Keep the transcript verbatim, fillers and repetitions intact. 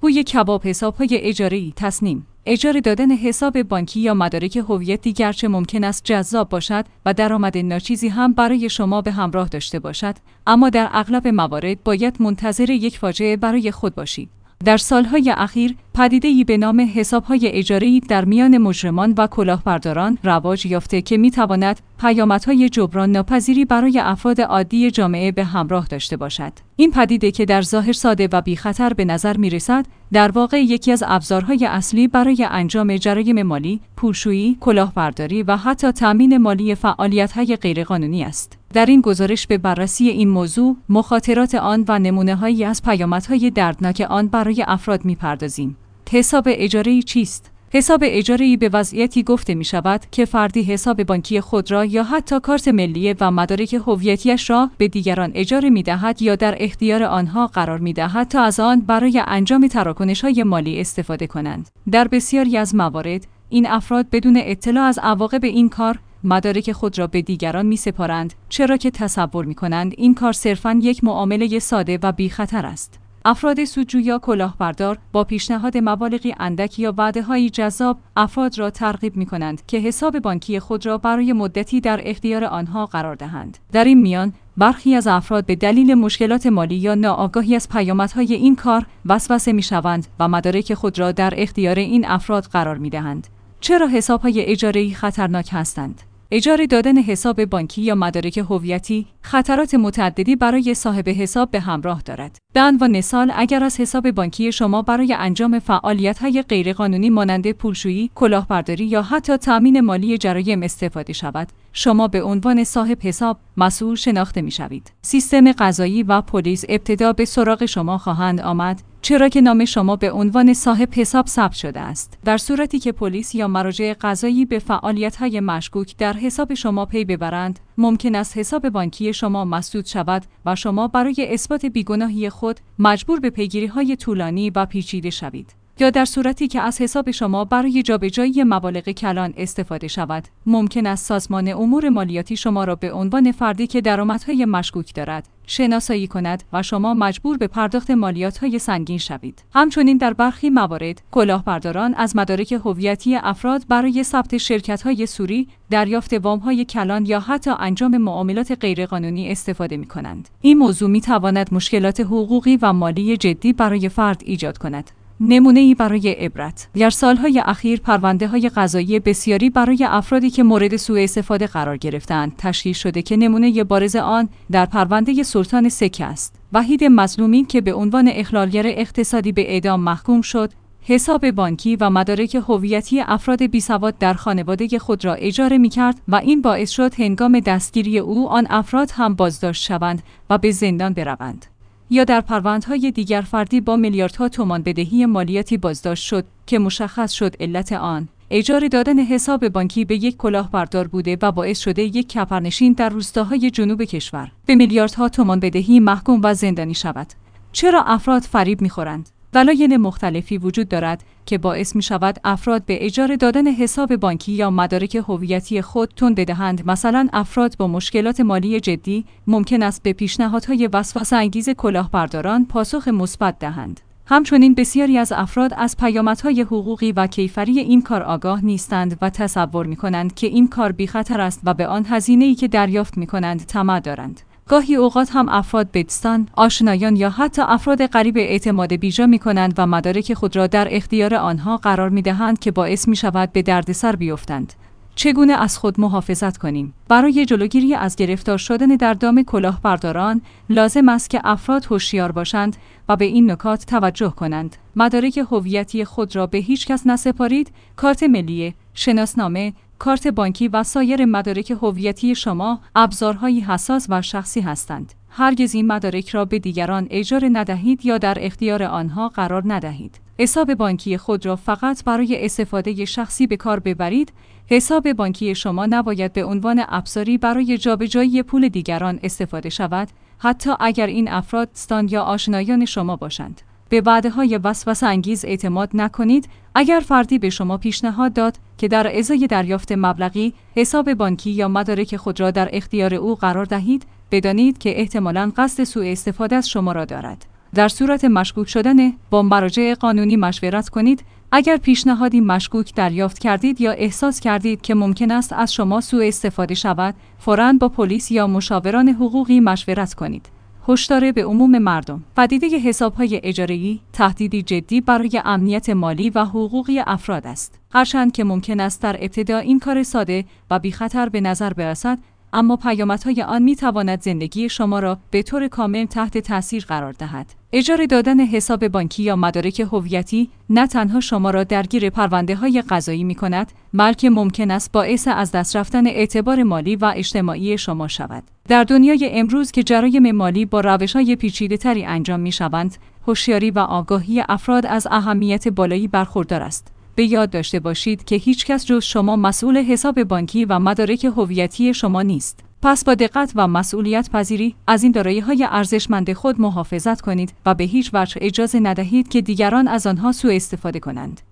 بوی کباب حساب‌های اجاره‌ای تصنیم. اجاره دادن حساب بانکی یا مدارک هویتی گرچه ممکن است جذاب باشد و درآمد ناچیزی هم برای شما به همراه داشته باشد، اما در اغلب موارد باید منتظر یک فاجعه برای خود باشید. در سالهای اخیر پدیده‌ای به نام حساب‌های اجاره‌ای در میان مجرمان و کلاهبرداران رواج یافته که می‌تواند پیامدهای جبران ناپذیری برای افراد عادی جامعه به همراه داشته باشد. این پدیده که در ظاهر ساده و بی‌خطر به نظر می‌رسد، در واقع یکی از ابزارهای اصلی برای انجام جرایم مالی، پولشویی، کلاهبرداری و حتی تامین مالی فعالیت‌های غیرقانونی است. در این گزارش به بررسی این موضوع، مخاطرات آن و نمونه‌هایی از پیامدهای دردناک آن برای افراد می‌پردازیم. حساب اجاره‌ای چیست؟ حساب اجاره‌ای به وضعیتی گفته می‌شود که فردی حساب بانکی خود را یا حتی کارت ملی و مدارک هویتی‌اش را به دیگران اجاره می‌دهد یا در اختیار آنها قرار می‌دهد تا از آن برای انجام تراکنش‌های مالی استفاده کنند. در بسیاری از موارد، این افراد بدون اطلاع از عواقب این کار مدارک خود را به دیگران می‌سپارند، چرا که تصور می‌کنند این کار صرفاً یک معامله ساده و بی‌خطر است. افراد سودجو یا کلاهبردار با پیشنهاد مبالغی اندک یا وعده‌های جذاب افراد را ترغیب می‌کنند که حساب بانکی خود را برای مدتی در اختیار آنها قرار دهند. در این میان برخی از افراد به دلیل مشکلات مالی یا ناآگاهی از پیامدهای این کار وسوسه می‌شوند و مدارک خود را در اختیار این افراد قرار می‌دهند. چرا حساب‌های اجاره‌ای خطرناک هستند؟ اجاره دادن حساب بانکی یا مدارک هویتی خطرات متعددی برای صاحب حساب به همراه دارد. به عنوان مثال، اگر از حساب بانکی شما برای انجام فعالیت‌های غیرقانونی مانند پولشویی، کلاهبرداری یا حتی تامین مالی جرایم استفاده شود، شما به عنوان صاحب حساب مسئول شناخته می‌شوید. سیستم قضایی و پلیس ابتدا به سراغ شما خواهند آمد، چرا که نام شما به عنوان صاحب حساب ثبت شده است. در صورتی که پلیس یا مراجع قضایی به فعالیت‌های مشکوک در حساب شما پی ببرند، ممکن است حساب بانکی شما مسدود شود و شما برای اثبات بیگناهی خود مجبور به پیگیری‌های طولانی و پیچیده شوید. یا در صورتی که از حساب شما برای جابجایی مبالغ کلان استفاده شود، ممکن است سازمان امور مالیاتی شما را به عنوان فردی که درآمدهای مشکوک دارد شناسایی کند و شما مجبور به پرداخت مالیات‌های سنگین شوید. همچنین در برخی موارد، کلاهبرداران از مدارک هویتی افراد برای ثبت شرکت‌های سوری، دریافت وام‌های کلان یا حتی انجام معاملات غیرقانونی استفاده می‌کنند. این موضوع می‌تواند مشکلات حقوقی و مالی جدی برای فرد ایجاد کند. نمونه‌ای برای عبرت. در سالهای اخیر پرونده‌های قضایی بسیاری برای افرادی که مورد سوء استفاده قرار گرفتند تشکیل شده که نمونه بارز آن در پرونده سلطان سکه است. وحید مظلومی که به عنوان اخلالگر اقتصادی به اعدام محکوم شد، حساب بانکی و مدارک هویتی افراد بیسواد در خانواده خود را اجاره می‌کرد و این باعث شد هنگام دستگیری او آن افراد هم بازداشت شوند و به زندان بروند. یا در پروندهای دیگر فردی با میلیاردها تومان بدهی مالیاتی بازداشت شد که مشخص شد علت آن اجاره دادن حساب بانکی به یک کلاهبردار بوده و باعث شده یک کپرنشین در روستاهای جنوب کشور به میلیاردها تومان بدهی محکوم و زندانی شود. چرا افراد فریب می‌خورند؟ دلایل مختلفی وجود دارد که باعث می شود افراد به اجاره دادن حساب بانکی یا مدارک هویتی خود تن بدهند. مثلا افراد با مشکلات مالی جدی ممکن است به پیشنهادهای وسوسه‌انگیز کلاهبرداران پاسخ مثبت دهند. همچنین بسیاری از افراد از پیامدهای حقوقی و کیفری این کار آگاه نیستند و تصور می کنند که این کار بی خطر است و به آن هزینه‌ای که دریافت می کنند طمع دارند. گاهی اوقات هم افراد به دوستان، آشنایان یا حتی افراد غریب اعتماد بیجا می کنند و مدارک خود را در اختیار آنها قرار می دهند که باعث می شود به دردسر بیفتند. چگونه از خود محافظت کنیم؟ برای جلوگیری از گرفتار شدن در دام کلاهبرداران، لازم است که افراد هوشیار باشند و به این نکات توجه کنند. مدارک هویتی خود را به هیچ کس نسپارید. کارت ملی، شناسنامه، کارت بانکی و سایر مدارک هویتی شما ابزارهای حساس و شخصی هستند. هرگز این مدارک را به دیگران اجاره ندهید یا در اختیار آنها قرار ندهید. حساب بانکی خود را فقط برای استفاده شخصی به کار ببرید. حساب بانکی شما نباید به عنوان ابزاری برای جابجایی پول دیگران استفاده شود، حتی اگر این افراد دوستان یا آشنایان شما باشند. به وعده‌های وسوسه‌انگیز اعتماد نکنید. اگر فردی به شما پیشنهاد داد که در ازای دریافت مبلغی حساب بانکی یا مدارک خود را در اختیار او قرار دهید، بدانید که احتمالاً قصد سوء استفاده از شما را دارد. در صورت مشکوک شدن با مراجع قانونی مشورت کنید. اگر پیشنهادی مشکوک دریافت کردید یا احساس کردید که ممکن است از شما سوء استفاده شود، فوراً با پلیس یا مشاوران حقوقی مشورت کنید. هشدار به عموم مردم: پدیده حساب‌های اجاره‌ای تهدیدی جدی برای امنیت مالی و حقوقی افراد است. هرچند که ممکن است در ابتدا این کار ساده و بی‌خطر به نظر برسد، اما پیامدهای آن می‌تواند زندگی شما را به طور کامل تحت تأثیر قرار دهد. اجاره دادن حساب بانکی یا مدارک هویتی نه تنها شما را درگیر پرونده‌های قضایی می‌کند، بلکه ممکن است باعث از دست رفتن اعتبار مالی و اجتماعی شما شود. در دنیای امروز که جرایم مالی با روش‌های پیچیده‌تری انجام می‌شوند، هوشیاری و آگاهی افراد از اهمیت بالایی برخوردار است. به یاد داشته باشید که هیچ کس جز شما مسئول حساب بانکی و مدارک هویتی شما نیست. پس با دقت و مسئولیت پذیری از این دارایی‌های ارزشمند خود محافظت کنید و به هیچ وجه اجازه ندهید که دیگران از آنها سوء استفاده کنند.